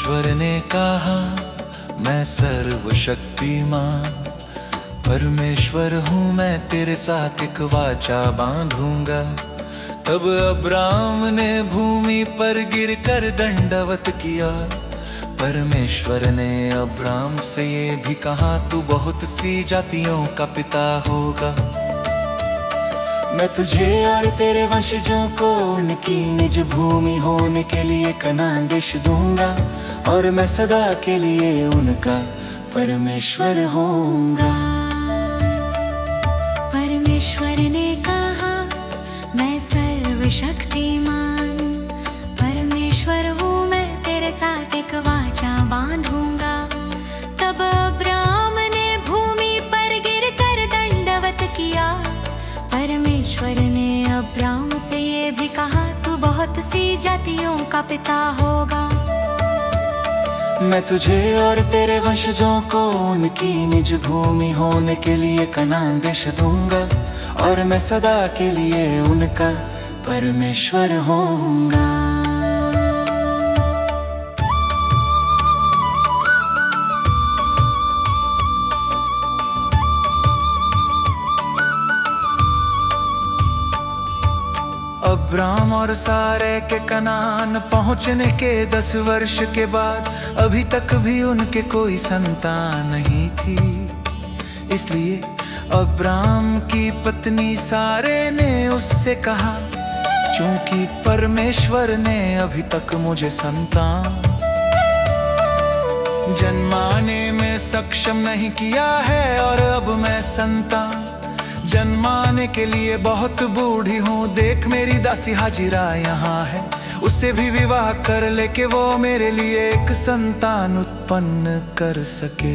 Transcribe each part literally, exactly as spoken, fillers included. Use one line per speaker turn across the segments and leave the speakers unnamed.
परमेश्वर ने कहा मैं सर्वशक्तिमान, परमेश्वर हूँ मैं, तेरे साथ एक वाचा बांधूंगा। तब अब्राम ने भूमि पर गिरकर दंडवत किया। परमेश्वर ने अब्राम से ये भी कहा तू बहुत सी जातियों का पिता होगा। मैं तुझे और तेरे वंशजों को उनकी निज भूमि होने के लिए कनान देश दूंगा, और मैं सदा के लिए उनका परमेश्वर होऊंगा।
परमेश्वर ने कहा मैं सर्वशक्तिमान, परमेश्वर हूँ मैं, तेरे साथ एक वाचा बांधूंगा। तब अब्राम ने भूमि पर गिरकर दंडवत किया। परमेश्वर ने अब्राम से ये भी कहा तू बहुत सी जातियों का पिता होगा।
मैं तुझे और तेरे वंशजों को उनकी निज भूमि होने के लिए कनान देश दूंगा, और मैं सदा के लिए उनका परमेश्वर होऊंगा। अब्राम और सारे के कनान पहुंचने के दस वर्ष के बाद अभी तक भी उनके कोई संतान नहीं थी। इसलिए अब्राम की पत्नी सारे ने उससे कहा, क्योंकि परमेश्वर ने अभी तक मुझे संतान जन्माने में सक्षम नहीं किया है, और अब मैं संतान जन्माने के लिए बहुत बूढ़ी हूँ। देख मेरी दासी हाजिरा यहाँ है, उससे भी विवाह कर ले कि वो मेरे लिए एक संतान उत्पन्न कर सके।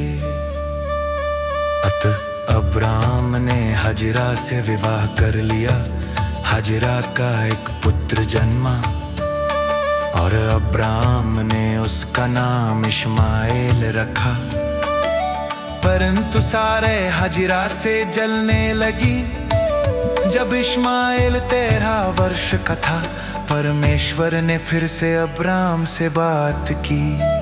अतः अब्राम ने हाजिरा से विवाह कर लिया। हाजिरा का एक पुत्र जन्मा, और अब्राम ने उसका नाम इश्माएल रखा। परंतु सारे हाजिरा से जलने लगी जब इश्माएल तेरह वर्ष का था। परमेश्वर ने फिर से अब्राम से बात की।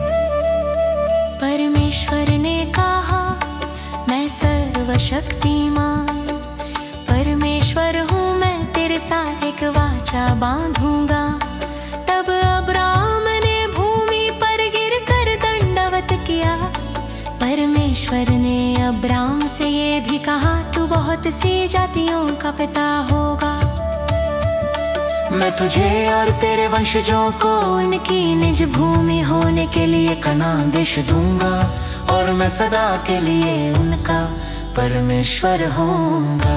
परमेश्वर ने कहा मैं सर्वशक्तिमान, परमेश्वर हूँ मैं, तेरे साथ एक वाचा बांधूंगा। तब अब्राम ने भूमि पर गिरकर दंडवत किया। परमेश्वर ने अब्राम से ये भी कहा तू बहुत सी जातियों का पिता होगा।
मैं तुझे और तेरे वंशजों को उनकी निज भूमि होने के लिए कनान देश दूंगा, और मैं सदा के लिए उनका परमेश्वर होऊंगा।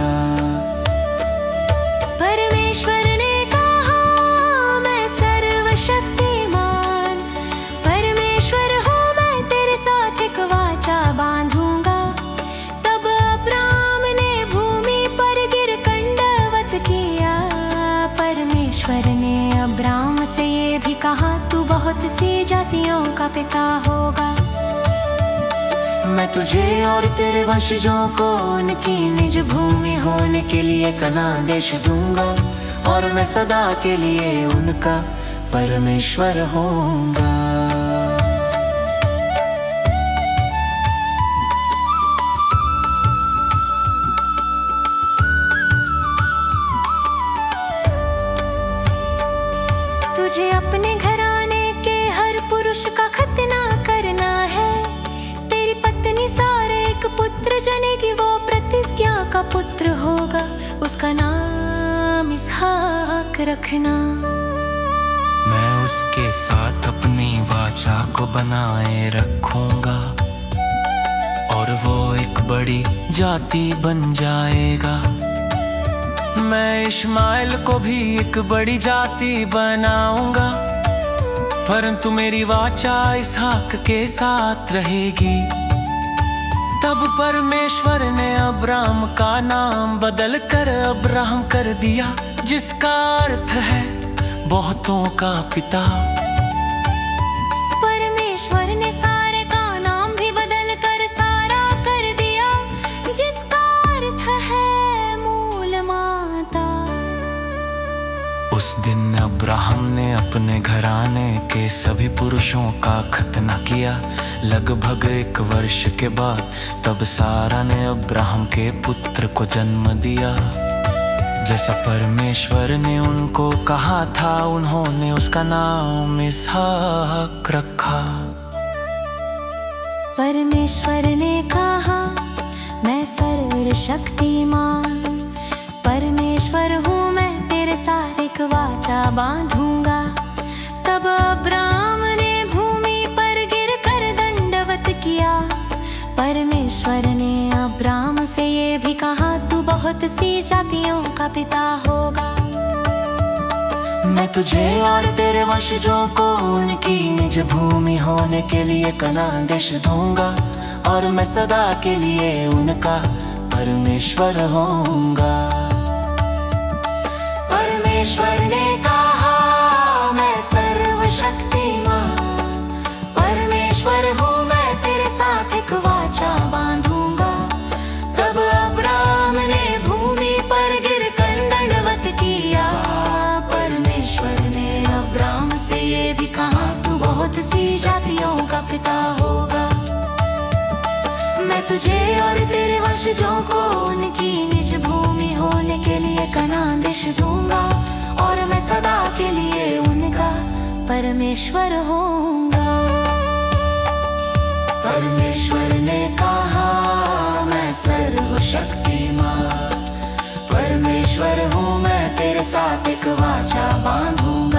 परमेश्वर ने कहा मैं सर्वशक्तिमान, परमेश्वर हूँ मैं, तेरे साथ एक वाचा बांधूंगा। तब अब्राम ने भूमि पर गिर दंडवत किया। परमेश्वर ने अब्राम से ये भी कहा तू बहुत सी जातियों का पिता होगा।
मैं तुझे और तेरे वंशजों को उनकी निज भूमि होने के लिए कनान देश दूंगा, और मैं सदा के लिए उनका परमेश्वर होऊंगा।
तुझे अपने घराने के हर पुरुष का खतना करना है। तेरी पत्नी सारे एक पुत्र जनेगी, वो प्रतिज्ञा का पुत्र होगा, उसका नाम इसहाक रखना।
मैं उसके साथ अपनी वाचा को बनाए रखूंगा, और वो एक बड़ी जाति बन जाएगा। मैं इश्माएल को भी एक बड़ी जाति बनाऊंगा, परंतु मेरी वाचा इसहाक के साथ रहेगी। तब परमेश्वर ने अब्राम का नाम बदल कर अब्राहम कर दिया, जिसका अर्थ है बहुतों का पिता।
परमेश्वर ने सारे का नाम भी बदल कर सारा कर दिया, जिसका अर्थ है मूल माता।
उस दिन अब्राहम ने अपने घराने के सभी पुरुषों का खतना किया। लगभग एक वर्ष के बाद तब सारा ने अब्राहम के पुत्र को जन्म दिया। जैसा परमेश्वर ने उनको कहा था, उन्होंने उसका नाम इसहाक रखा।
परमेश्वर ने कहा, मैं सर्वशक्तिमान परमेश्वर हूँ, मैं तेरे साथ एक वाचा बांधूंगा। तब अब्राम ने भूमि पर गिरकर दंडवत किया। परमेश्वर ने अब्राम से ये भी कहा, तू बहुत सी जातियों का पिता होगा।
मैं तुझे और तेरे वंशजों को उनकी निज भूमि होने के लिए कनान देश दूंगा, और मैं सदा के लिए उनका परमेश्वर होऊंगा। परमेश्वर ने कहा, मैं सर्वशक्तिमान परमेश्वर हूँ, मैं तेरे साथ एक वाचा बांधूंगा। तब अब्राम ने भूमि पर गिरकर दंडवत किया। परमेश्वर ने अब्राम से ये भी कहा, तू बहुत सी जातियों का पिता होगा। मैं तुझे और तेरे वंशजों को उनकी निज भूमि होने के लिए कनान देश दूंगा, और मैं सदा के लिए उनका परमेश्वर होऊंगा। परमेश्वर ने कहा, मैं सर्वशक्तिमान परमेश्वर हूँ, मैं तेरे साथ एक वाचा बांधूंगा।